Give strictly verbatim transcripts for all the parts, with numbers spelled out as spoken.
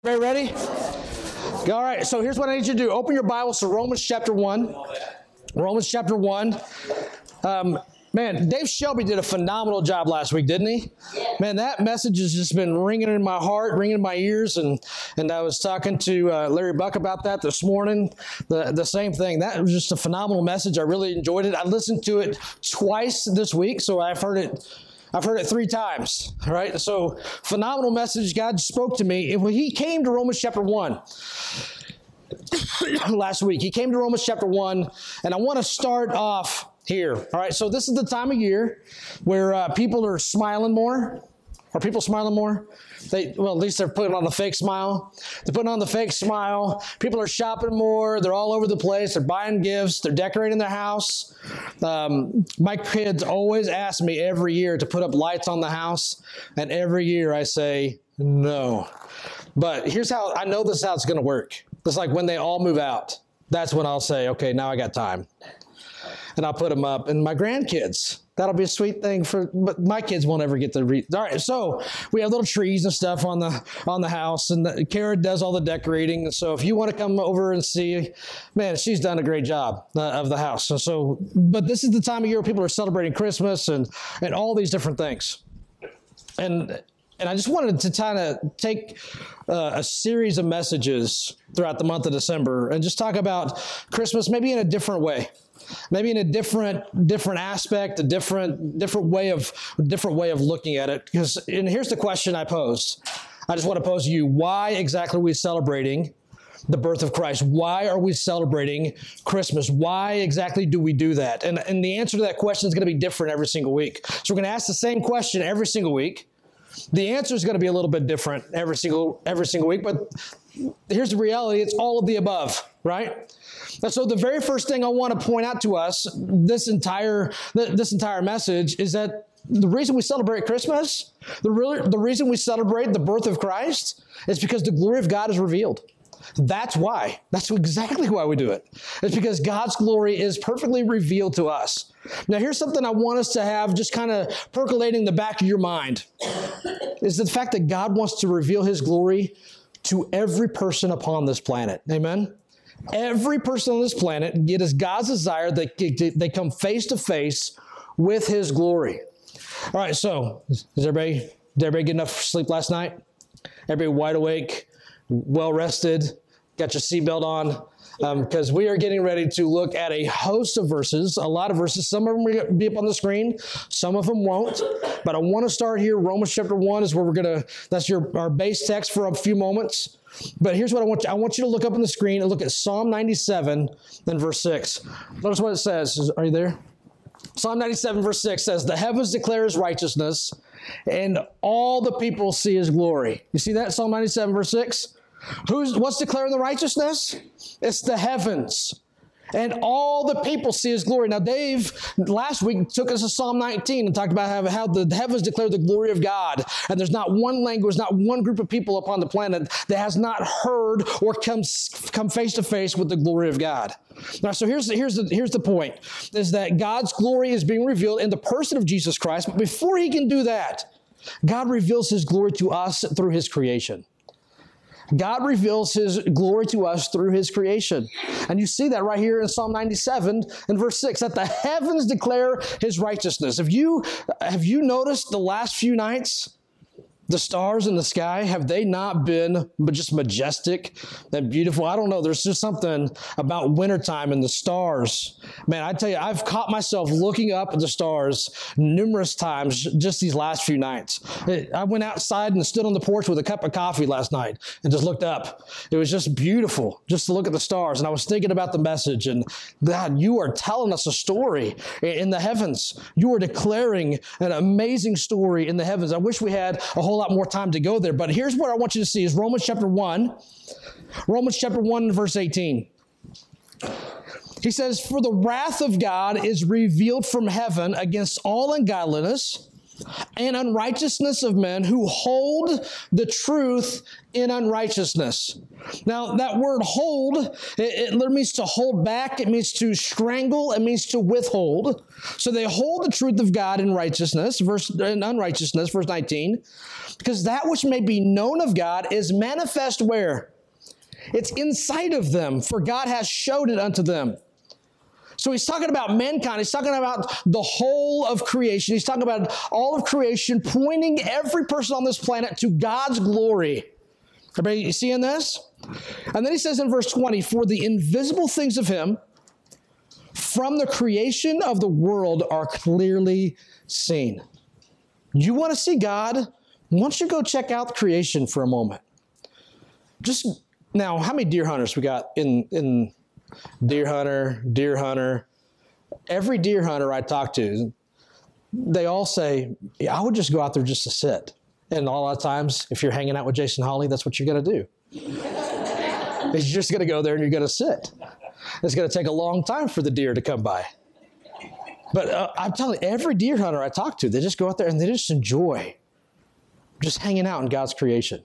Everybody ready? All right, so here's what I need you to do. Open your Bibles to Romans chapter one. Romans chapter one. Um, man, Dave Shelby did a phenomenal job last week, didn't he? Man, that message has just been ringing in my heart, ringing in my ears, and and I was talking to uh, Larry Buck about that this morning. The, the same thing. That was just a phenomenal message. I really enjoyed it. I listened to it twice this week, so I've heard it I've heard it three times, all right? So, phenomenal message. God spoke to me. When he came to Romans chapter one last week, he came to Romans chapter one, and I want to start off here, all right? So, this is the time of year where uh, people are smiling more. Are people smiling more? They, well, at least they're putting on the fake smile. They're putting on the fake smile. People are shopping more. They're all over the place. They're buying gifts. They're decorating their house. Um, my kids always ask me every year to put up lights on the house. And every year I say, no. But here's how, I know this is how it's going to work. It's like when they all move out. That's when I'll say, okay, now I got time. And I'll put them up. And my grandkids, that'll be a sweet thing for, but my kids won't ever get to read. All right, so we have little trees and stuff on the on the house, and the, Kara does all the decorating. And so if you want to come over and see, man, she's done a great job uh, of the house. So, so, but this is the time of year where people are celebrating Christmas and and all these different things. And and I just wanted to kind of take uh, a series of messages throughout the month of December and just talk about Christmas maybe in a different way. Maybe in a different different aspect, a different different way of different way of looking at it. Because and here's the question I posed. I just want to pose to you: why exactly are we celebrating the birth of Christ? Why are we celebrating Christmas? Why exactly do we do that? And and the answer to that question is going to be different every single week. So we're going to ask the same question every single week. The answer is going to be a little bit different every single every single week. But here's the reality: it's all of the above, right? And so the very first thing I want to point out to us, this entire this entire message, is that the reason we celebrate Christmas, the, re- the reason we celebrate the birth of Christ, is because the glory of God is revealed. That's why. That's exactly why we do it. It's because God's glory is perfectly revealed to us. Now, here's something I want us to have just kind of percolating the back of your mind, is the fact that God wants to reveal His glory to every person upon this planet. Amen? Every person on this planet, it is God's desire that they come face to face with His glory. All right, so is everybody, did everybody get enough sleep last night? Everybody wide awake, well rested, got your seatbelt on? Because um, we are getting ready to look at a host of verses, a lot of verses. Some of them will be up on the screen, some of them won't. But I want to start here. Romans chapter one is where we're going to, that's your our base text for a few moments. But here's what I want you, I want you to look up on the screen and look at Psalm ninety-seven and verse six. Notice what it says. Are you there? Psalm ninety-seven verse six says, "The heavens declare His righteousness, and all the people see His glory." You see that? Psalm ninety-seven verse six? Who's what's declaring the righteousness? It's the heavens. And all the people see His glory. Now, Dave, last week, took us to Psalm nineteen and talked about how, how the heavens declare the glory of God. And there's not one language, not one group of people upon the planet that has not heard or come, come face to face with the glory of God. Now, so here's, here's, the, here's the point, is that God's glory is being revealed in the person of Jesus Christ. But before He can do that, God reveals His glory to us through His creation. God reveals His glory to us through His creation. And you see that right here in Psalm ninety-seven and verse six, that the heavens declare His righteousness. Have you, have you noticed the last few nights, the stars in the sky, have they not been just majestic and beautiful? I don't know. There's just something about wintertime and the stars. Man, I tell you, I've caught myself looking up at the stars numerous times just these last few nights. I went outside and stood on the porch with a cup of coffee last night and just looked up. It was just beautiful just to look at the stars. And I was thinking about the message, and God, you are telling us a story in the heavens. You are declaring an amazing story in the heavens. I wish we had a whole lot more time to go there, but here's what I want you to see is Romans chapter one, Romans chapter one, verse eighteen. He says, "For the wrath of God is revealed from heaven against all ungodliness and unrighteousness of men who hold the truth in unrighteousness. Now, that word hold, it, it means to hold back. It means to strangle. It means to withhold. So they hold the truth of God in righteousness, verse, in unrighteousness, verse nineteen, because that which may be known of God is manifest where? It's inside of them, for God has showed it unto them. So he's talking about mankind. He's talking about the whole of creation. He's talking about all of creation, pointing every person on this planet to God's glory. Everybody, you seeing this? And then he says in verse twenty, for the invisible things of him from the creation of the world are clearly seen. You want to see God? Why don't you go check out creation for a moment? Just now, how many deer hunters we got in in Deer hunter, deer hunter. Every deer hunter I talk to, they all say, yeah, I would just go out there just to sit. And a lot of times, if you're hanging out with Jason Hawley, that's what you're going to do. You're just going to go there and you're going to sit. It's going to take a long time for the deer to come by. But uh, I'm telling you, every deer hunter I talk to, they just go out there and they just enjoy just hanging out in God's creation.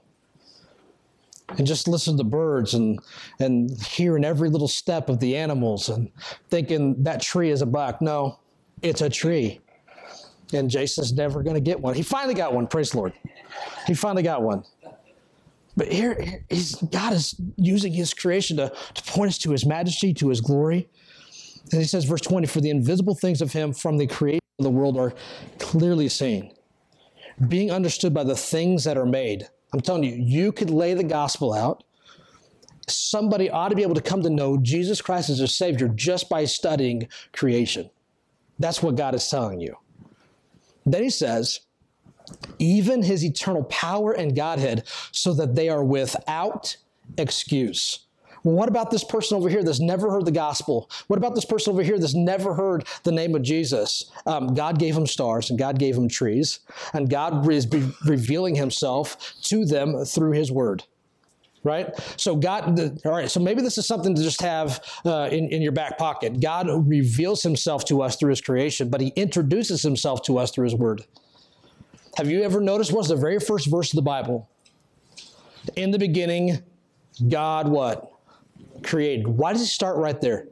And just listen to the birds and, and hearing every little step of the animals and thinking that tree is a buck. No, it's a tree. And Jason's never going to get one. He finally got one, praise the Lord. He finally got one. But here, he's, God is using his creation to, to point us to his majesty, to his glory. And he says, verse twenty, for the invisible things of him from the creation of the world are clearly seen, being understood by the things that are made. I'm telling you, you could lay the gospel out. Somebody ought to be able to come to know Jesus Christ as their Savior just by studying creation. That's what God is telling you. Then he says, even his eternal power and Godhead, so that they are without excuse. Well, what about this person over here that's never heard the gospel? What about this person over here that's never heard the name of Jesus? Um, God gave them stars and God gave them trees, and God is be revealing himself to them through his word. Right? So God, the, all right, so maybe this is something to just have uh, in, in your back pocket. God reveals himself to us through his creation, but he introduces himself to us through his word. Have you ever noticed what's the very first verse of the Bible? In the beginning, God what? Created. Why does he start right there?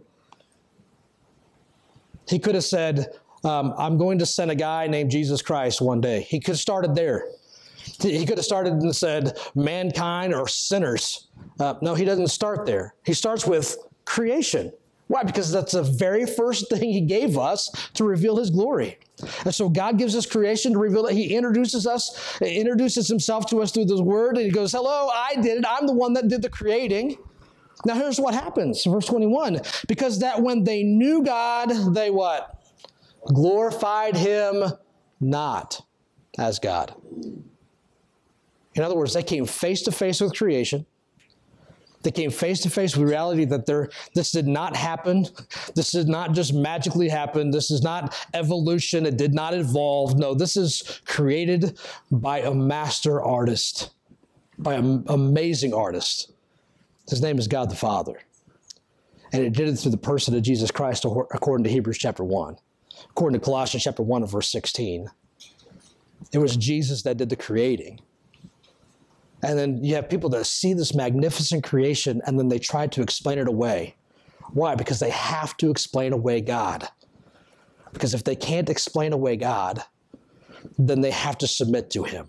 He could have said, um, I'm going to send a guy named Jesus Christ one day. He could have started there. He could have started and said mankind or sinners. Uh, no, he doesn't start there. He starts with creation. Why? Because that's the very first thing he gave us to reveal his glory. And so God gives us creation to reveal it. He introduces us, introduces himself to us through his word. And he goes, hello, I did it. I'm the one that did the creating. Now here's what happens, verse twenty-one. Because that when they knew God, they what? Glorified him not as God. In other words, they came face to face with creation. They came face to face with reality that there, this did not happen. This did not just magically happen. This is not evolution. It did not evolve. No, this is created by a master artist, by an amazing artist. His name is God the Father. And it did it through the person of Jesus Christ, according to Hebrews chapter one. According to Colossians chapter one and verse sixteen. It was Jesus that did the creating. And then you have people that see this magnificent creation and then they try to explain it away. Why? Because they have to explain away God. Because if they can't explain away God, then they have to submit to him.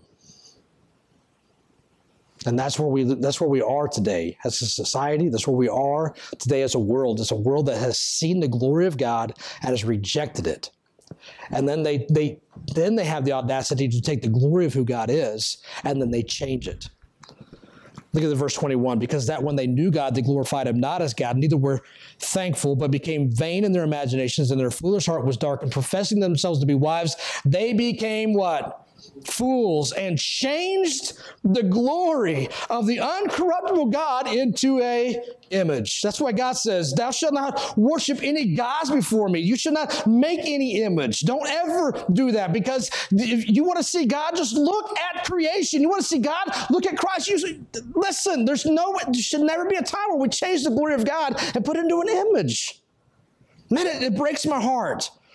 And that's where we that's where we are today as a society. That's where we are today as a world. It's a world that has seen the glory of God and has rejected it. And then they they then they have the audacity to take the glory of who God is, and then they change it. Look at the verse twenty-one. Because that when they knew God, they glorified him not as God, neither were thankful, but became vain in their imaginations, and their foolish heart was darkened. Professing themselves to be wives, they became what? Fools, and changed the glory of the uncorruptible God into a image. That's why God says, thou shalt not worship any gods before me. You should not make any image. Don't ever do that, because if you want to see God, just look at creation. You want to see God, look at Christ. You, listen, there's no, there should never be a time where we change the glory of God and put it into an image. Man, it, it breaks my heart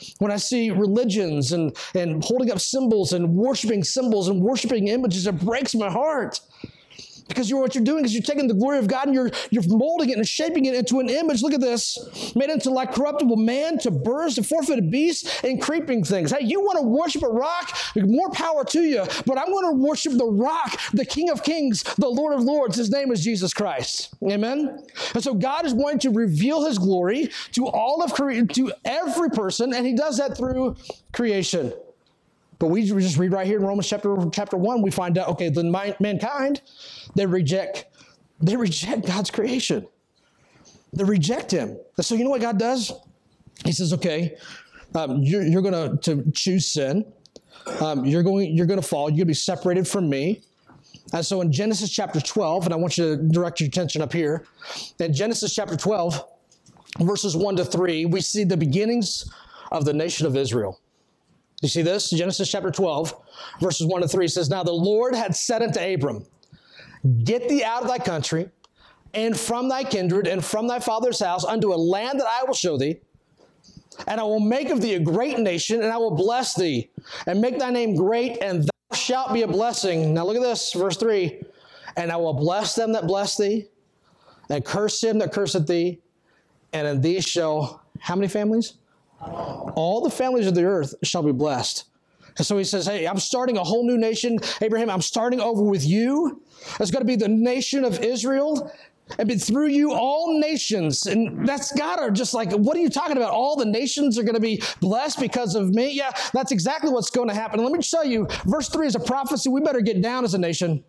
when I see religions and, and holding up symbols and worshiping symbols and worshiping images, it breaks my heart. Because you're, what you're doing is you're taking the glory of God and you're, you're molding it and shaping it into an image. Look at this. Made into like corruptible man, to birds, to four-footed beasts, and creeping things. Hey, you want to worship a rock? More power to you. But I want to worship the rock, the King of Kings, the Lord of Lords. His name is Jesus Christ. Amen? And so God is wanting to reveal his glory to all of creation, to every person, and he does that through creation. But we just read right here in Romans chapter, chapter one, we find out, okay, then mankind, they reject, they reject God's creation. They reject him. And so you know what God does? He says, okay, um, you're, you're going to choose sin. Um, you're going, you're going to fall. You're going to be separated from me. And so in Genesis chapter twelve, and I want you to direct your attention up here. In Genesis chapter twelve, verses one to three, we see the beginnings of the nation of Israel. You see this? Genesis chapter twelve, verses one to three says, now the Lord had said unto Abram, get thee out of thy country, and from thy kindred, and from thy father's house, unto a land that I will show thee. And I will make of thee a great nation, and I will bless thee, and make thy name great, and thou shalt be a blessing. Now look at this, verse three. And I will bless them that bless thee, and curse him that curseth thee, and in thee shall, how many families? All the families of the earth shall be blessed. And so he says, hey, I'm starting a whole new nation. Abraham, I'm starting over with you. It's going to be the nation of Israel. And through you, all nations. And that's God are just like, what are you talking about? All the nations are going to be blessed because of me? Yeah, that's exactly what's going to happen. And let me tell you, verse three is a prophecy. We better get down as a nation.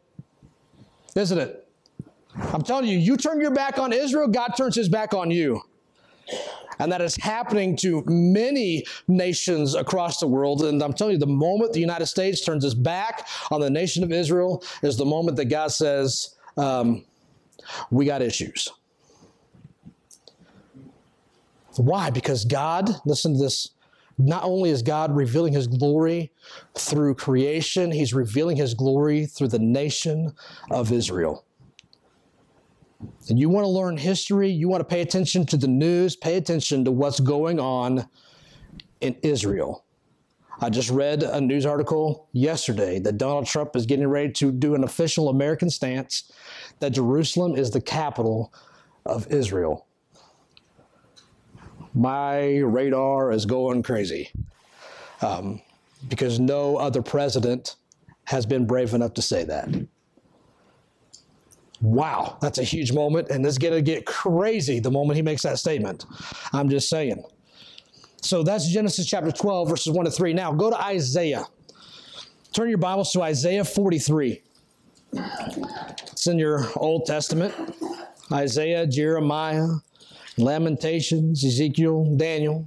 Isn't it? I'm telling you, you turn your back on Israel, God turns his back on you. And that is happening to many nations across the world. And I'm telling you, the moment the United States turns its back on the nation of Israel is the moment that God says, um, we got issues. Why? Because God, listen to this, not only is God revealing his glory through creation, he's revealing his glory through the nation of Israel. And you want to learn history, you want to pay attention to the news, pay attention to what's going on in Israel. I just read a news article yesterday that Donald Trump is getting ready to do an official American stance that Jerusalem is the capital of Israel. My radar is going crazy um, because no other president has been brave enough to say that. Wow, that's a huge moment, and it's going to get crazy the moment he makes that statement. I'm just saying. So that's Genesis chapter twelve, verses one to three. Now, go to Isaiah. Turn your Bibles to Isaiah forty-three. It's in your Old Testament. Isaiah, Jeremiah, Lamentations, Ezekiel, Daniel.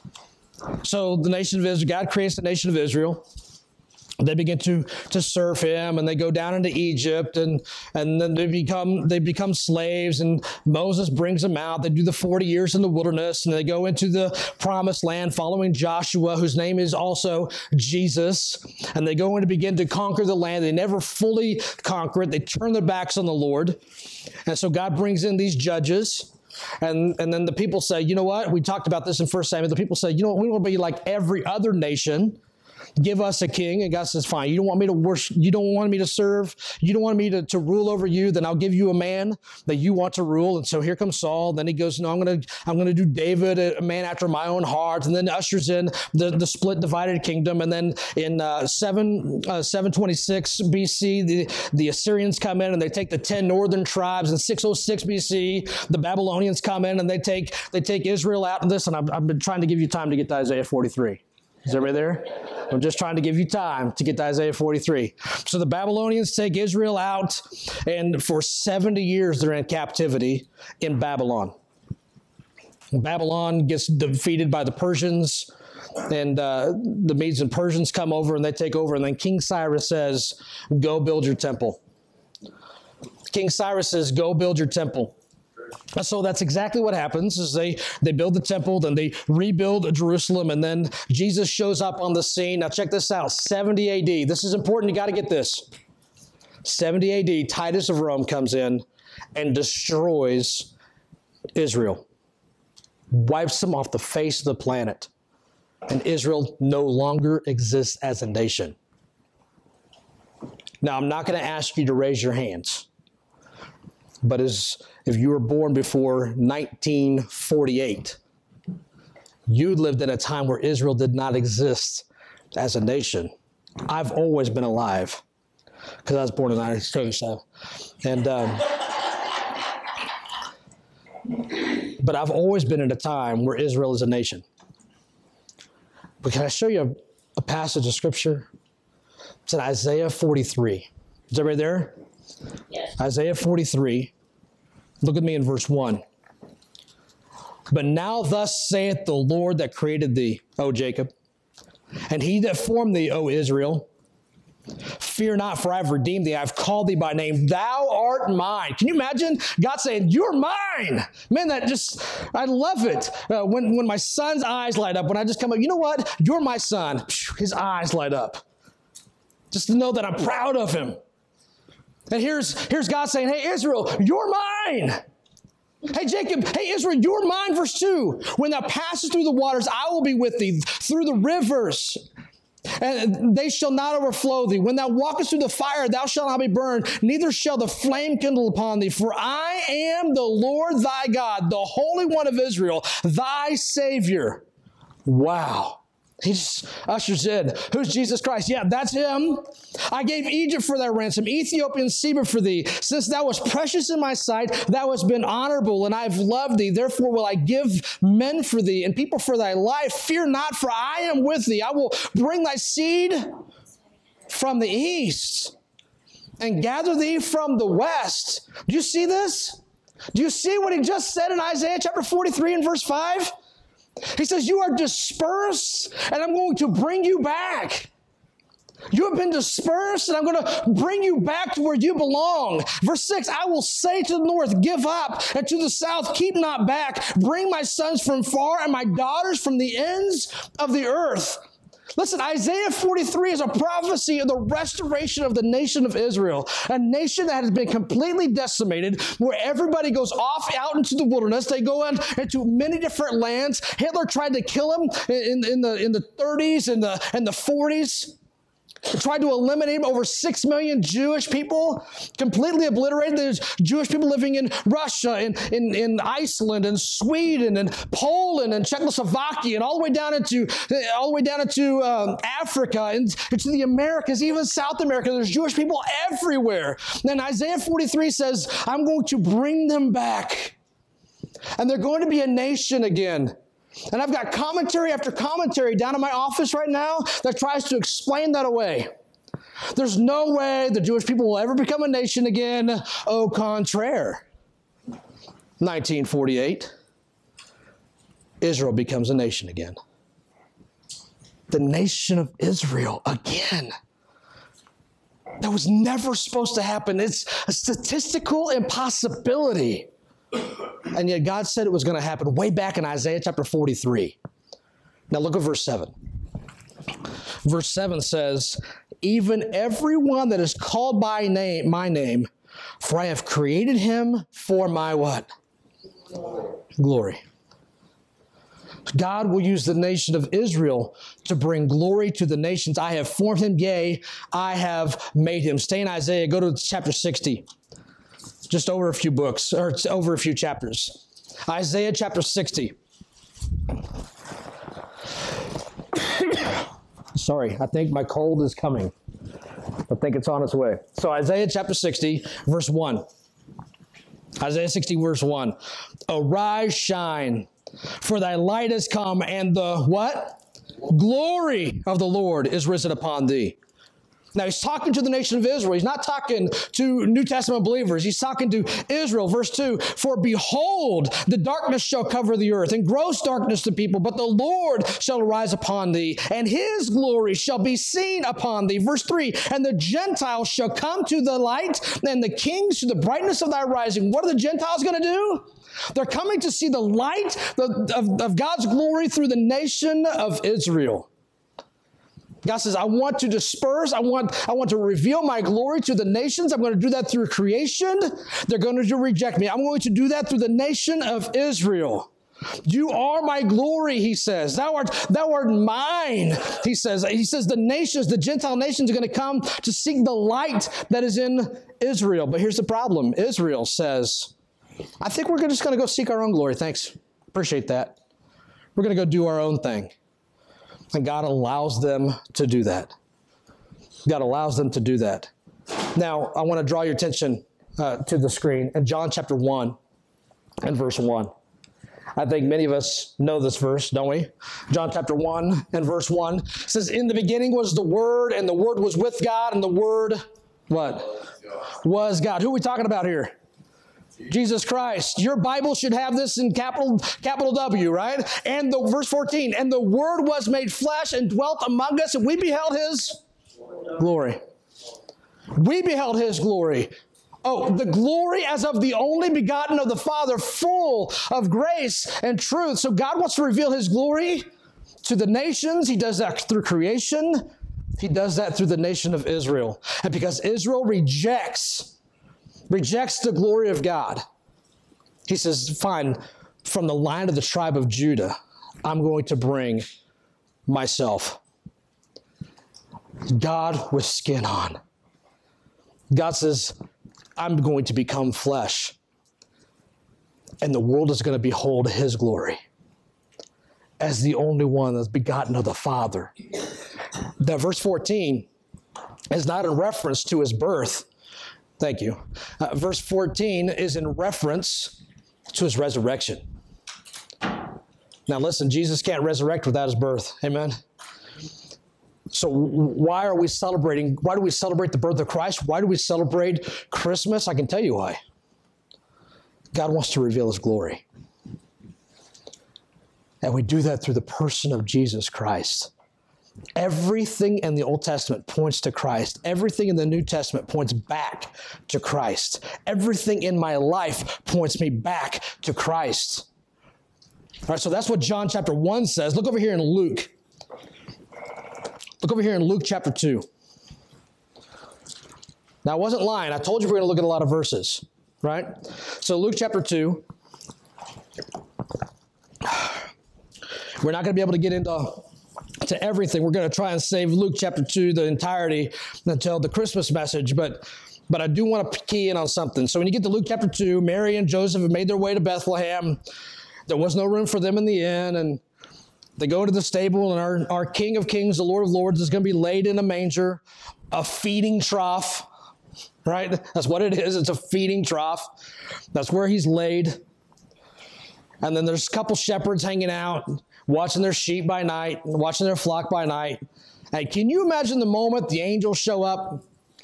So the nation of Israel, God creates the nation of Israel. They begin to, to serve him, and they go down into Egypt, and, and then they become they become slaves, and Moses brings them out. They do the forty years in the wilderness, and they go into the promised land following Joshua, whose name is also Jesus, and they go in to begin to conquer the land. They never fully conquer it. They turn their backs on the Lord, and so God brings in these judges. And, and then the people say, you know what? We talked about this in First Samuel. The people say, you know what? We want to be like every other nation. Give us a king. And God says, fine, you don't want me to worship, you don't want me to serve, you don't want me to, to rule over you, then I'll give you a man that you want to rule. And so here comes Saul. Then he goes, no, I'm going to, I'm going to do David, a man after my own heart. And then ushers in the, the split divided kingdom. And then in uh, seven, uh, seven twenty-six B C, the, the Assyrians come in and they take the ten northern tribes. In six oh six B C, the Babylonians come in and they take, they take Israel out. And listen, I've, I've been trying to give you time to get to Isaiah forty-three. Is everybody there? I'm just trying to give you time to get to Isaiah forty-three. So the Babylonians take Israel out, and for seventy years they're in captivity in Babylon. Babylon gets defeated by the Persians, and uh, the Medes and Persians come over and they take over, and then King Cyrus says, go build your temple. King Cyrus says, go build your temple. So that's exactly what happens is they, they build the temple, then they rebuild Jerusalem, and then Jesus shows up on the scene. Now check this out, seventy A D. This is important. You got to get this. seventy A D, Titus of Rome comes in and destroys Israel. Wipes them off the face of the planet. and Israel no longer exists as a nation. Now, I'm not going to ask you to raise your hands, but as if you were born before nineteen forty-eight, you lived at a time where Israel did not exist as a nation. I've always been alive because I was born in nineteen thirty-seven. And, um, but I've always been at a time where Israel is a nation. But can I show you a, a passage of scripture? It's in Isaiah forty-three. Is everybody there? Yes. Isaiah forty-three. Look at me in verse one. But now thus saith the Lord that created thee, O Jacob, and he that formed thee, O Israel, fear not, for I have redeemed thee. I have called thee by name. Thou art mine. Can you imagine God saying, you're mine? Man, that just, I love it. Uh, when, when my son's eyes light up, when I just come up, you know what? You're my son. His eyes light up. Just to know that I'm proud of him. And here's, here's God saying, hey, Israel, you're mine. Hey, Jacob, hey, Israel, you're mine. Verse two, when thou passest through the waters, I will be with thee. Through the rivers, and they shall not overflow thee. When thou walkest through the fire, thou shalt not be burned, neither shall the flame kindle upon thee. For I am the Lord thy God, the Holy One of Israel, thy Savior. Wow. He just ushers in. Who's Jesus Christ? Yeah, that's him. I gave Egypt for thy ransom, Ethiopia and Seba for thee. Since thou wast precious in my sight, thou hast been honorable, and I have loved thee. Therefore will I give men for thee, and people for thy life. Fear not, for I am with thee. I will bring thy seed from the east, and gather thee from the west. Do you see this? Do you see what he just said in Isaiah chapter forty-three and verse five? He says, you are dispersed, and I'm going to bring you back. You have been dispersed, and I'm going to bring you back to where you belong. Verse six, I will say to the north, give up, and to the south, keep not back. Bring my sons from far and my daughters from the ends of the earth. Listen, Isaiah forty-three is a prophecy of the restoration of the nation of Israel, a nation that has been completely decimated, where everybody goes off out into the wilderness. They go in, into many different lands. Hitler tried to kill them in, in, the, in the thirties and the, and the forties. He tried to eliminate over six million Jewish people, completely obliterated. There's Jewish people living in Russia, in, in, in Iceland, and Sweden, and Poland, and Czechoslovakia, and all the way down into all the way down into um, Africa, and into the Americas, even South America. There's Jewish people everywhere. And Isaiah forty-three says, I'm going to bring them back, and they're going to be a nation again. And I've got commentary after commentary down in my office right now that tries to explain that away. There's no way the Jewish people will ever become a nation again. Au contraire. nineteen forty-eight, Israel becomes a nation again. The nation of Israel again. That was never supposed to happen. It's a statistical impossibility. And yet God said it was going to happen way back in Isaiah chapter forty-three. Now look at verse seven. Verse seven says, even everyone that is called by name, my name, for I have created him for my what? Glory. Glory. God will use the nation of Israel to bring glory to the nations. I have formed him, yea, I have made him. Stay in Isaiah, go to chapter sixty. Just over a few books, or over a few chapters. Isaiah chapter sixty. Sorry, I think my cold is coming. I think it's on its way. So Isaiah chapter sixty, verse one. Isaiah sixty, verse one. Arise, shine, for thy light has come, and the what? Glory of the Lord is risen upon thee. Now, he's talking to the nation of Israel. He's not talking to New Testament believers. He's talking to Israel. Verse two, for behold, the darkness shall cover the earth, and gross darkness the people, but the Lord shall arise upon thee, and his glory shall be seen upon thee. Verse three, and the Gentiles shall come to the light, and the kings to the brightness of thy rising. What are the Gentiles going to do? They're coming to see the light of, of God's glory through the nation of Israel. God says, I want to disperse. I want, I want to reveal my glory to the nations. I'm going to do that through creation. They're going to reject me. I'm going to do that through the nation of Israel. You are my glory, he says. Thou art, thou art mine, he says. He says the nations, the Gentile nations are going to come to seek the light that is in Israel. But here's the problem. Israel says, I think we're just going to go seek our own glory. Thanks. Appreciate that. We're going to go do our own thing. And God allows them to do that. God allows them to do that. Now, I want to draw your attention uh, to the screen in John chapter one and verse one. I think many of us know this verse, don't we? John chapter one and verse one says, in the beginning was the Word, and the Word was with God, and the Word, what? Was God. Was God. Who are we talking about here? Jesus Christ. Your Bible should have this in capital capital W, right? And the verse fourteen, and the Word was made flesh and dwelt among us, and we beheld his glory. We beheld his glory. Oh, the glory as of the only begotten of the Father, full of grace and truth. So God wants to reveal his glory to the nations. He does that through creation. He does that through the nation of Israel. And because Israel rejects rejects the glory of God, he says, fine, from the line of the tribe of Judah, I'm going to bring myself. God with skin on. God says, I'm going to become flesh, and the world is going to behold his glory as the only one that's begotten of the Father. That verse fourteen is not in reference to his birth. Thank you. Uh, verse fourteen is in reference to his resurrection. Now listen, Jesus can't resurrect without his birth. Amen. So why are we celebrating? Why do we celebrate the birth of Christ? Why do we celebrate Christmas? I can tell you why. God wants to reveal his glory. And we do that through the person of Jesus Christ. Everything in the Old Testament points to Christ. Everything in the New Testament points back to Christ. Everything in my life points me back to Christ. All right, so that's what John chapter one says. Look over here in Luke. Look over here in Luke chapter two. Now, I wasn't lying. I told you we're going to look at a lot of verses, right? So Luke chapter two. We're not going to be able to get into to everything. We're going to try and save Luke chapter two, the entirety, until the Christmas message. But, but I do want to key in on something. So when you get to Luke chapter two, Mary and Joseph have made their way to Bethlehem. There was no room for them in the inn, and they go to the stable, and our, our King of Kings, the Lord of Lords, is going to be laid in a manger, a feeding trough, right? That's what it is. It's a feeding trough. That's where he's laid. And then there's a couple shepherds hanging out, watching their sheep by night, watching their flock by night. And can you imagine the moment the angels show up?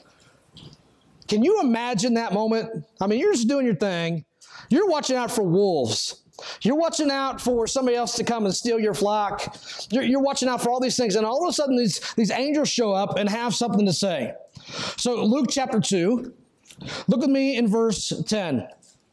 Can you imagine that moment? I mean, you're just doing your thing. You're watching out for wolves. You're watching out for somebody else to come and steal your flock. You're, you're watching out for all these things. And all of a sudden, these, these angels show up and have something to say. So Luke chapter two, look with me in verse ten.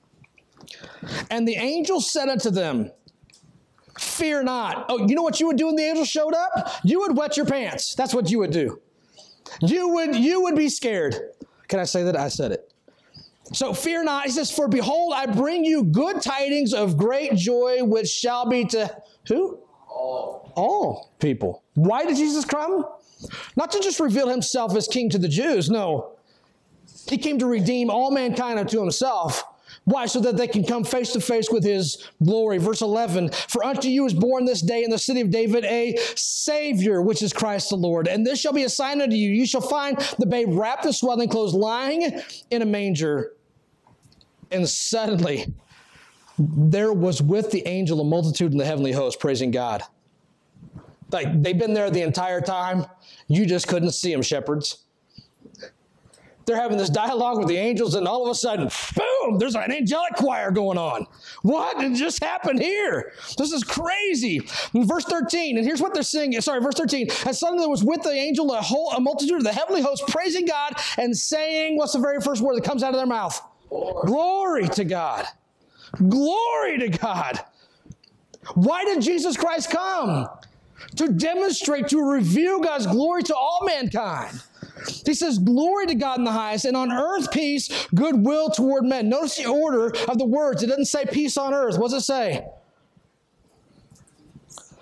And the angel said unto them, fear not. Oh, you know what you would do when the angel showed up? You would wet your pants. That's what you would do. You would, you would be scared. Can I say that? I said it. So fear not. He says, for behold, I bring you good tidings of great joy, which shall be to who? All. All people. Why did Jesus come? Not to just reveal himself as king to the Jews. No. He came to redeem all mankind unto himself. Why? So that they can come face to face with his glory. Verse eleven, for unto you is born this day in the city of David a Savior, which is Christ the Lord. And this shall be a sign unto you. You shall find the babe wrapped in swaddling clothes, lying in a manger. And suddenly there was with the angel a multitude in the heavenly host praising God. Like they've been there the entire time. You just couldn't see them, shepherds. They're having this dialogue with the angels, and all of a sudden, boom, there's an angelic choir going on. What? It just happened here. This is crazy. In verse thirteen, and here's what they're singing. Sorry, verse thirteen. And suddenly there was with the angel a whole a multitude of the heavenly host praising God and saying, what's the very first word that comes out of their mouth? Glory, Glory to God. Glory to God. Why did Jesus Christ come? To demonstrate, to reveal God's glory to all mankind. He says, glory to God in the highest, and on earth peace, goodwill toward men. Notice the order of the words. It doesn't say peace on earth. What does it say?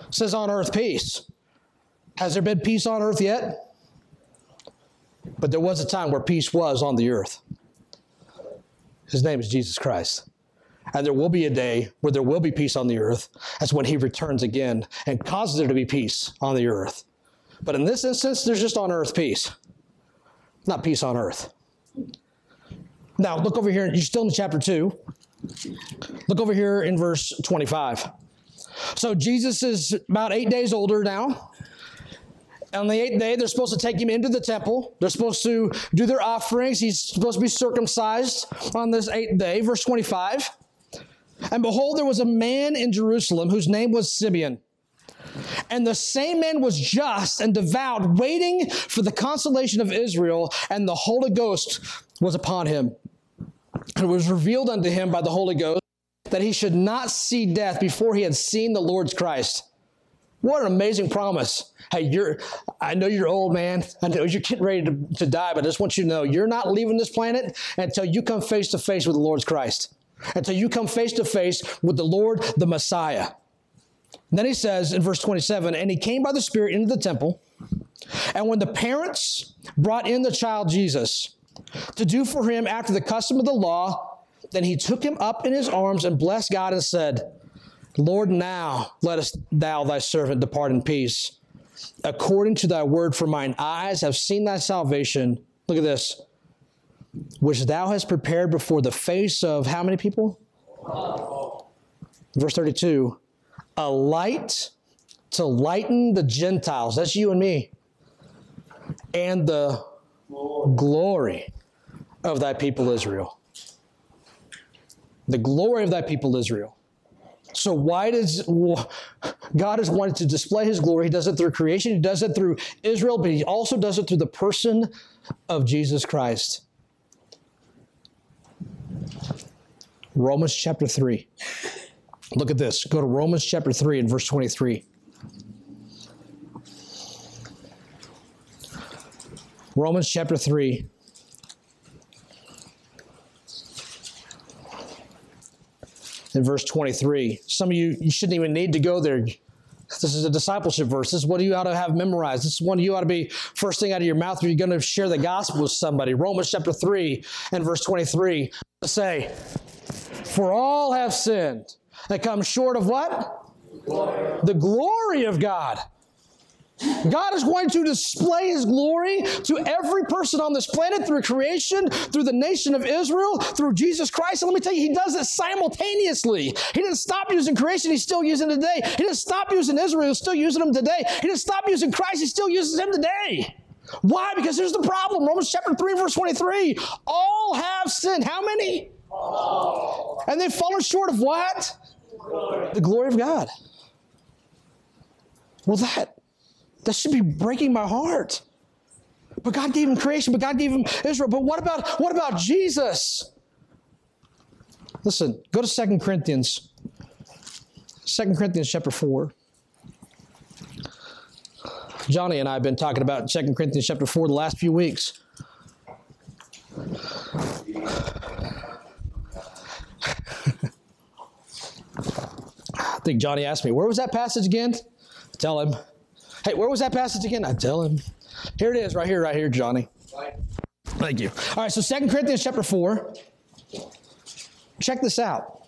It says on earth peace. Has there been peace on earth yet? But there was a time where peace was on the earth. His name is Jesus Christ. And there will be a day where there will be peace on the earth. That's when he returns again and causes there to be peace on the earth. But in this instance, there's just on earth peace. Not peace on earth. Now, look over here. You're still in chapter two. Look over here in verse twenty-five. So Jesus is about eight days older now. On the eighth day, they're supposed to take him into the temple. They're supposed to do their offerings. He's supposed to be circumcised on this eighth day. Verse twenty-five. And behold, there was a man in Jerusalem whose name was Simeon. And the same man was just and devout, waiting for the consolation of Israel, and the Holy Ghost was upon him. And it was revealed unto him by the Holy Ghost that he should not see death before he had seen the Lord's Christ. What an amazing promise. Hey, you're, I know you're old, man. I know you're getting ready to, to die, but I just want you to know you're not leaving this planet until you come face to face with the Lord's Christ. Until you come face to face with the Lord, the Messiah. And then he says in verse twenty-seven, and he came by the Spirit into the temple. And when the parents brought in the child Jesus to do for him after the custom of the law, then he took him up in his arms and blessed God and said, Lord, now lettest thou thy servant depart in peace, according to thy word, for mine eyes have seen thy salvation. Look at this. Which thou hast prepared before the face of how many people? Oh. Verse thirty-two. A light to lighten the Gentiles. That's you and me. And the Lord. Glory of thy people Israel. The glory of thy people Israel. So why does God has wanted to display his glory? He does it through creation. He does it through Israel, but he also does it through the person of Jesus Christ. Romans chapter three. Look at this. Go to Romans chapter three and verse twenty-three. Romans chapter three. In verse twenty-three. Some of you, you shouldn't even need to go there. This is a discipleship verse. This is what you ought to have memorized. This is one you ought to be first thing out of your mouth when you're going to share the gospel with somebody. Romans chapter three and verse twenty-three. Say, for all have sinned and come short of what? Glory. The glory of God. God is going to display his glory to every person on this planet through creation, through the nation of Israel, through Jesus Christ. And let me tell you, he does it simultaneously. He didn't stop using creation. He's still using it today. He didn't stop using Israel. He's still using them today. He didn't stop using Christ. He still uses him today. Why? Because here's the problem. Romans chapter three, verse twenty-three. All have sinned. How many? All. And they've fallen short of what? Glory. The glory of God. Well, that, that should be breaking my heart. But God gave him creation, but God gave him Israel. But what about, what about Jesus? Listen, go to Second Corinthians. Second Corinthians chapter four. Johnny and I have been talking about Second Corinthians chapter four the last few weeks. I think Johnny asked me, where was that passage again? I tell him. Hey, where was that passage again? I tell him. Here it is, right here, right here, Johnny. Thank you. All right, so Second Corinthians chapter four. Check this out.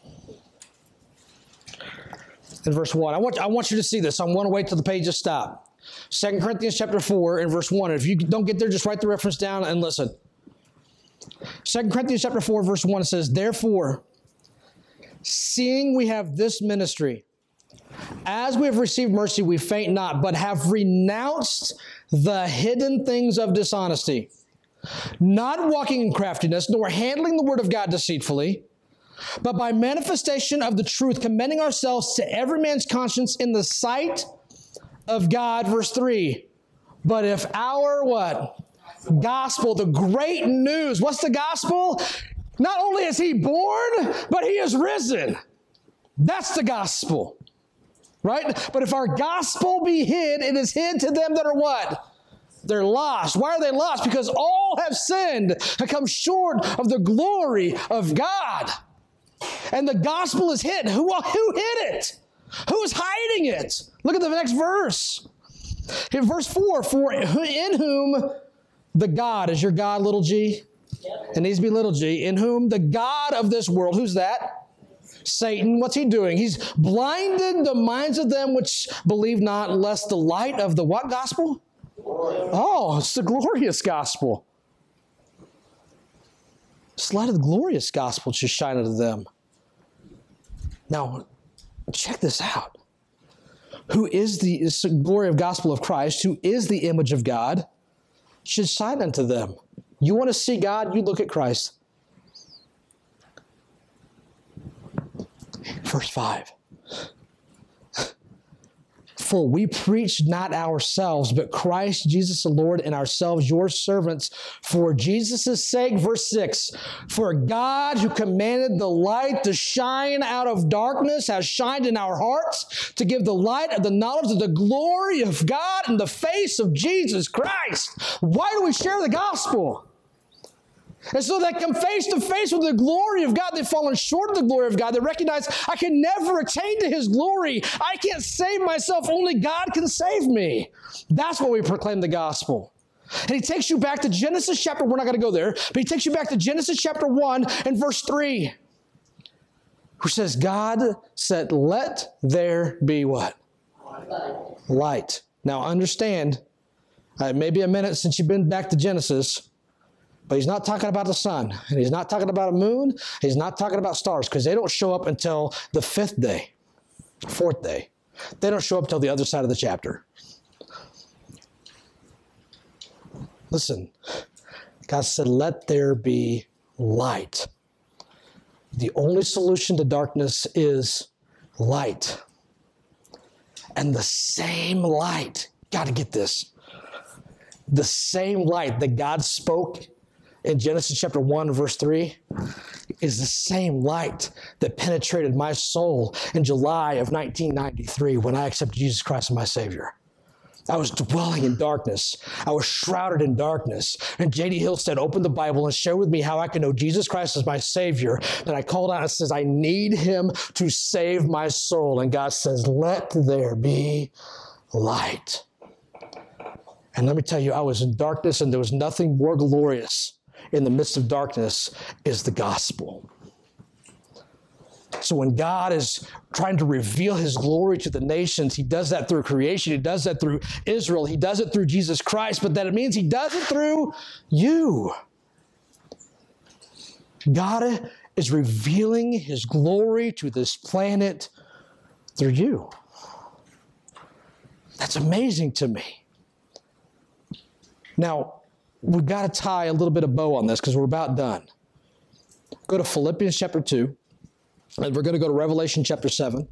In verse one. I want, I want you to see this. I want to wait till the pages stop. Second Corinthians chapter four and verse one. If you don't get there, just write the reference down and listen. Second Corinthians chapter four, verse one, it says, therefore, seeing we have this ministry, as we have received mercy, we faint not, but have renounced the hidden things of dishonesty, not walking in craftiness, nor handling the word of God deceitfully, but by manifestation of the truth, commending ourselves to every man's conscience in the sight of God. Verse three, but if our what? Gospel, the great news. What's the gospel? Not only is he born, but he is risen. That's the gospel. Right? But if our gospel be hid, it is hid to them that are what? They're lost. Why are they lost? Because all have sinned and come short of the glory of God. And the gospel is hid. Who, who hid it? Who's hiding it? Look at the next verse. In verse four, for in whom the God, is your God little g? Yep. It needs to be little g. In whom the God of this world, who's that? Satan. What's he doing? He's blinded the minds of them which believe not, lest the light of the what gospel? Oh, it's the glorious gospel. It's the light of the glorious gospel should shine unto them. Now, check this out. Who is the, is the glory of gospel of Christ, who is the image of God, should shine unto them. You want to see God, you look at Christ. Verse five. For we preach not ourselves, but Christ Jesus the Lord, and ourselves your servants for Jesus' sake. Verse six, for God who commanded the light to shine out of darkness has shined in our hearts to give the light of the knowledge of the glory of God in the face of Jesus Christ. Why do we share the gospel? And so they come face to face with the glory of God. They've fallen short of the glory of God. They recognize I can never attain to His glory. I can't save myself. Only God can save me. That's why we proclaim the gospel. And He takes you back to Genesis chapter, we're not going to go there, but He takes you back to Genesis chapter one and verse three, who says, God said, let there be what? Light. Light. Now understand, uh, it may be a minute since you've been back to Genesis, but He's not talking about the sun, and He's not talking about a moon, He's not talking about stars, because they don't show up until the fifth day, fourth day. They don't show up until the other side of the chapter. Listen, God said, let there be light. The only solution to darkness is light. And the same light, got to get this, the same light that God spoke in Genesis chapter one, verse three, is the same light that penetrated my soul in July of nineteen ninety-three when I accepted Jesus Christ as my Savior. I was dwelling in darkness. I was shrouded in darkness. And J D Hillstead opened the Bible and shared with me how I can know Jesus Christ as my Savior. And I called out and says, I need Him to save my soul. And God says, let there be light. And let me tell you, I was in darkness, and there was nothing more glorious in the midst of darkness is the gospel. So when God is trying to reveal His glory to the nations, He does that through creation. He does that through Israel. He does it through Jesus Christ, but that it means He does it through you. God is revealing His glory to this planet through you. That's amazing to me. Now, we've got to tie a little bit of bow on this because we're about done. Go to Philippians chapter two, and we're going to go to Revelation chapter seven.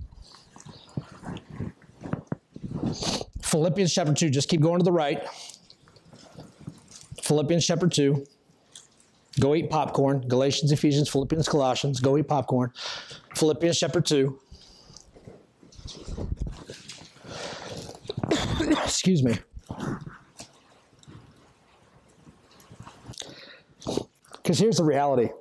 Philippians chapter two, just keep going to the right. Philippians chapter two. Go eat popcorn. Galatians, Ephesians, Philippians, Colossians. Go eat popcorn. Philippians chapter two. Excuse me. Because here's the reality.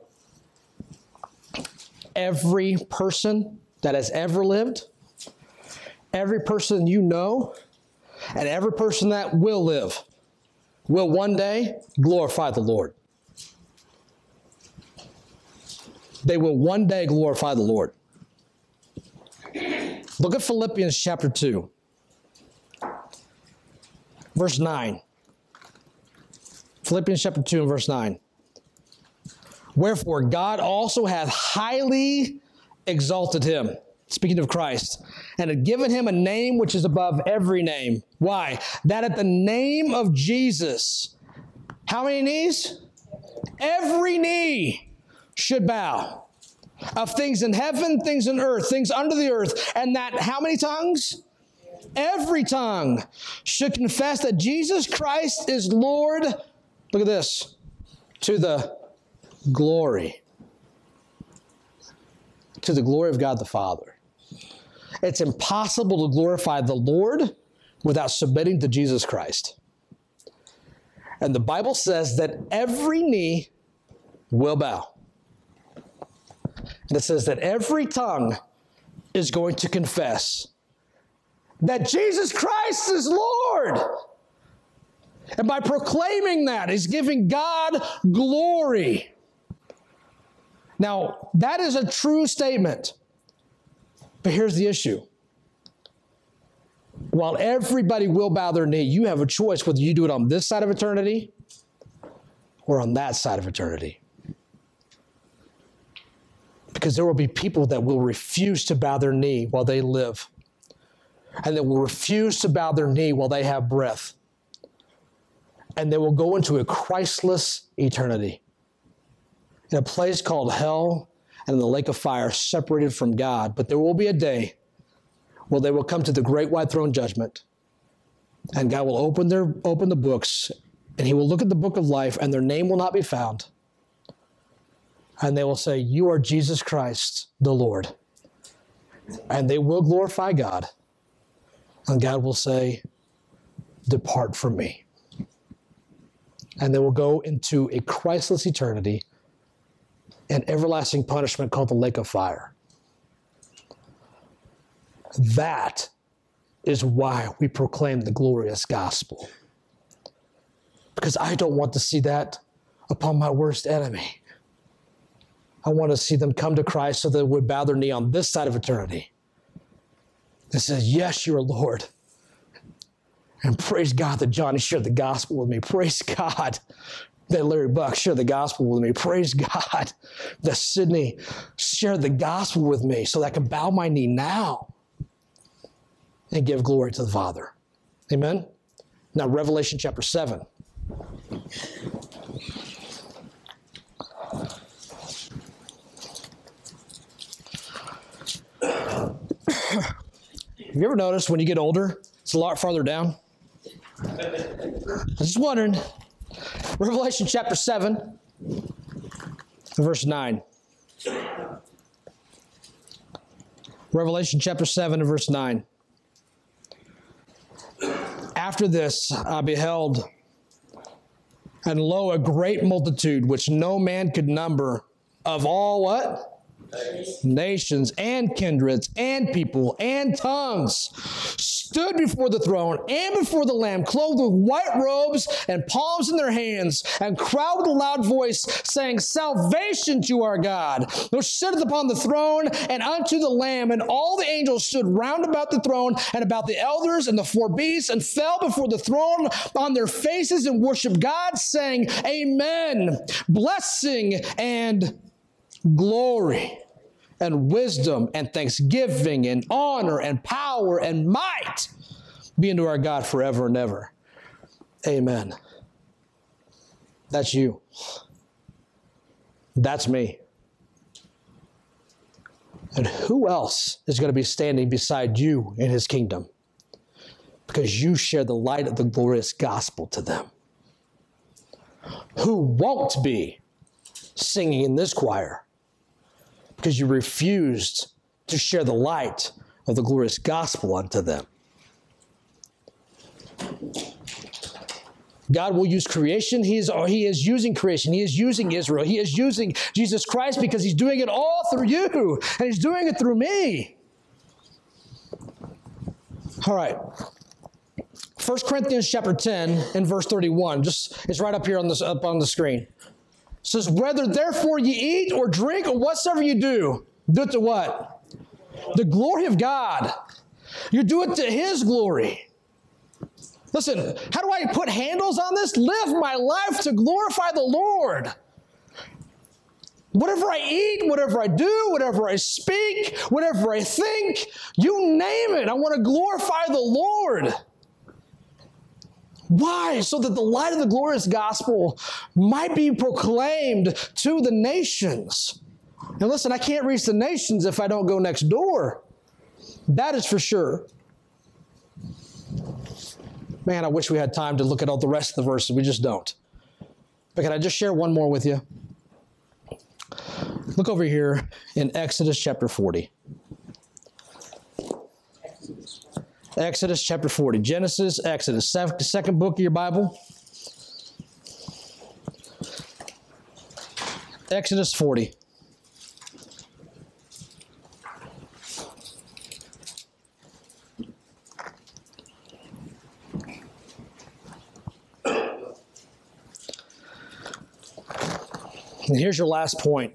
Every person that has ever lived, every person you know, and every person that will live, will one day glorify the Lord. They will one day glorify the Lord. Look at Philippians chapter two, verse nine. Philippians chapter two and verse nine. Wherefore God also hath highly exalted Him, speaking of Christ, and had given Him a name which is above every name. Why? That at the name of Jesus, how many knees? Every knee should bow. Of things in heaven, things in earth, things under the earth. And that how many tongues? Every tongue should confess that Jesus Christ is Lord. Look at this. To the glory. To the glory of God the Father. It's impossible to glorify the Lord without submitting to Jesus Christ. And the Bible says that every knee will bow. And it says that every tongue is going to confess that Jesus Christ is Lord. And by proclaiming that, he's giving God glory. Now, that is a true statement. But here's the issue. While everybody will bow their knee, you have a choice whether you do it on this side of eternity or on that side of eternity. Because there will be people that will refuse to bow their knee while they live. And they will refuse to bow their knee while they have breath. And they will go into a Christless eternity in a place called hell and in the lake of fire, separated from God. But there will be a day where they will come to the great white throne judgment, and God will open their open the books, and he will look at the book of life, and their name will not be found. And they will say, "You are Jesus Christ, the Lord." And they will glorify God. And God will say, "Depart from me." And they will go into a Christless eternity and everlasting punishment called the lake of fire. That is why we proclaim the glorious gospel. Because I don't want to see that upon my worst enemy. I want to see them come to Christ so that they would bow their knee on this side of eternity and say, "Yes, you are Lord." And praise God that Johnny shared the gospel with me. Praise God that Larry Buck shared the gospel with me. Praise God that Sydney shared the gospel with me so that I can bow my knee now and give glory to the Father. Amen? Now, Revelation chapter seven. Have you ever noticed when you get older, it's a lot farther down? I was just wondering. Revelation chapter seven, verse nine. Revelation chapter seven and verse nine. After this I beheld, and lo, a great multitude, which no man could number, of all what? Nations. Nations and kindreds and people and tongues, stood before the throne and before the Lamb, clothed with white robes and palms in their hands, and cried with a loud voice, saying, "Salvation to our God, which sitteth upon the throne, and unto the Lamb." And all the angels stood round about the throne and about the elders and the four beasts, and fell before the throne on their faces and worshiped God, saying, "Amen. Blessing and glory and wisdom and thanksgiving and honor and power and might be unto our God forever and ever. Amen." That's you. That's me. And who else is going to be standing beside you in his kingdom? Because you share the light of the glorious gospel to them. Who won't be singing in this choir? Because you refused to share the light of the glorious gospel unto them. God will use creation. He is, he is using creation. He is using Israel. He is using Jesus Christ because he's doing it all through you. And he's doing it through me. All right. First Corinthians chapter ten and verse thirty-one. Just, it's right up here on this, up on the screen. It says, "Whether therefore ye eat or drink or whatsoever you do, do it to what? The glory of God." You do it to his glory. Listen, how do I put handles on this? Live my life to glorify the Lord. Whatever I eat, whatever I do, whatever I speak, whatever I think, you name it, I want to glorify the Lord. Why? So that the light of the glorious gospel might be proclaimed to the nations. And listen, I can't reach the nations if I don't go next door. That is for sure. Man, I wish we had time to look at all the rest of the verses. We just don't. But can I just share one more with you? Look over here in Exodus chapter forty. Exodus chapter forty. Genesis, Exodus, second book of your Bible. Exodus forty. And here's your last point.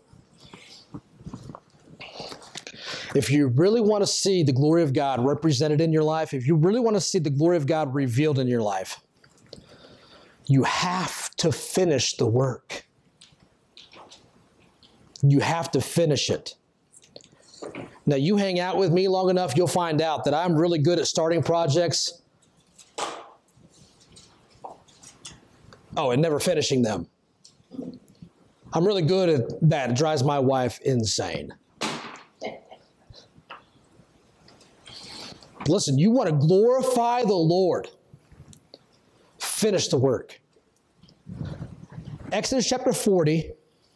If you really want to see the glory of God represented in your life, if you really want to see the glory of God revealed in your life, you have to finish the work. You have to finish it. Now, you hang out with me long enough, you'll find out that I'm really good at starting projects. Oh, and never finishing them. I'm really good at that. It drives my wife insane. Listen, you want to glorify the Lord. Finish the work. Exodus chapter forty,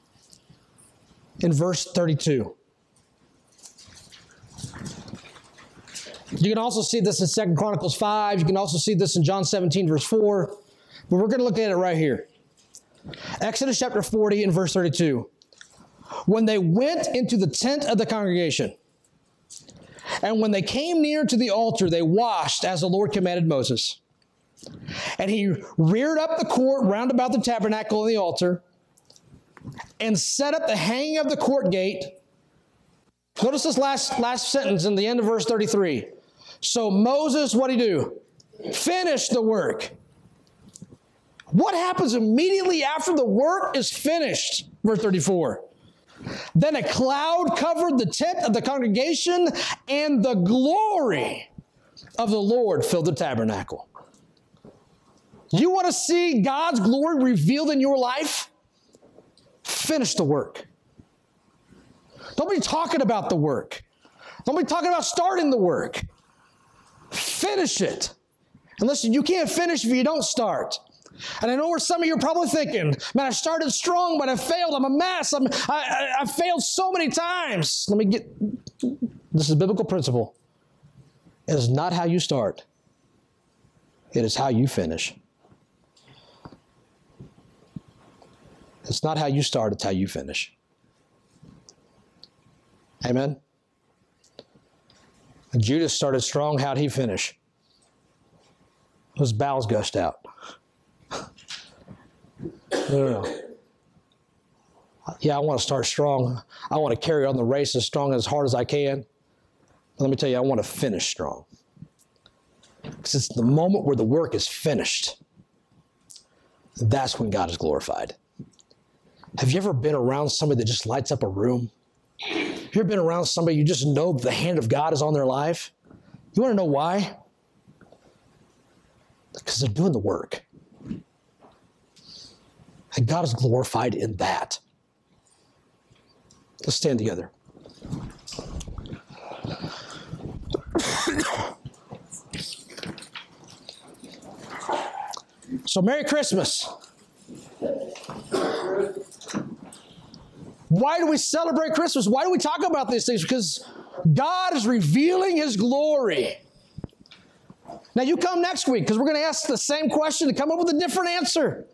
in verse thirty-two. You can also see this in Second Chronicles five. You can also see this in John seventeen, verse four. But we're going to look at it right here. Exodus chapter forty and verse thirty-two. When they went into the tent of the congregation, and when they came near to the altar, they washed as the Lord commanded Moses. And he reared up the court round about the tabernacle and the altar, and set up the hanging of the court gate. Notice this last, last sentence in the end of verse thirty-three. So Moses, what'd he do? Finish the work. What happens immediately after the work is finished? Verse thirty-four. Then a cloud covered the tent of the congregation, and the glory of the Lord filled the tabernacle. You want to see God's glory revealed in your life? Finish the work. Don't be talking about the work. Don't be talking about starting the work. Finish it. And listen, you can't finish if you don't start. And I know where some of you are probably thinking, man, I started strong, but I failed. I'm a mess. I'm, I, I, I failed so many times. Let me get, this is a biblical principle. It is not how you start. It is how you finish. It's not how you start, it's how you finish. Amen? And Judas started strong. How'd he finish? His bowels gushed out. No, no, no. Yeah, I want to start strong. I want to carry on the race as strong and as hard as I can. But let me tell you, I want to finish strong. Because it's the moment where the work is finished. That's when God is glorified. Have you ever been around somebody that just lights up a room? Have you ever been around somebody you just know the hand of God is on their life? You want to know why? Because they're doing the work. And God is glorified in that. Let's stand together. So, Merry Christmas. Why do we celebrate Christmas? Why do we talk about these things? Because God is revealing His glory. Now, you come next week because we're going to ask the same question and come up with a different answer.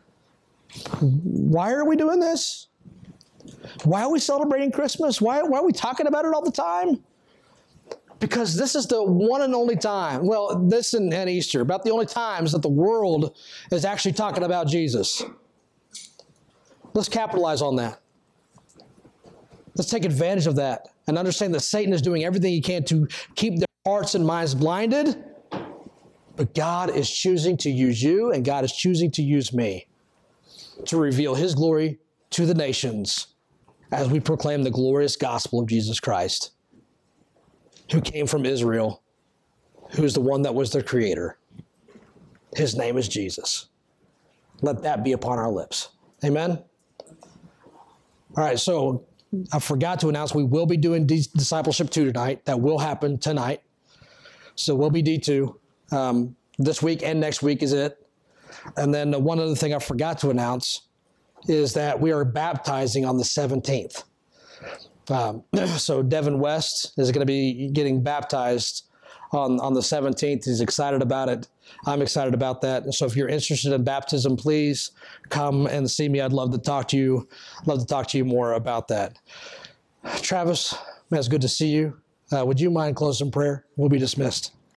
Why are we doing this? Why are we celebrating Christmas? Why, why are we talking about it all the time? Because this is the one and only time, well, this and, and Easter, about the only times that the world is actually talking about Jesus. Let's capitalize on that. Let's take advantage of that and understand that Satan is doing everything he can to keep their hearts and minds blinded. But God is choosing to use you, and God is choosing to use me to reveal His glory to the nations as we proclaim the glorious gospel of Jesus Christ, who came from Israel, who is the one that was their creator. His name is Jesus. Let that be upon our lips. Amen? All right, so I forgot to announce we will be doing Discipleship two tonight. That will happen tonight. So we'll be D two. Um, this week and next week is it. And then one other thing I forgot to announce is that we are baptizing on the seventeenth. Um, so Devin West is going to be getting baptized on, on the seventeenth. He's excited about it. I'm excited about that. And so if you're interested in baptism, please come and see me. I'd love to talk to you. I'd love to talk to you more about that. Travis, man, it's good to see you. Uh, would you mind closing prayer? We'll be dismissed.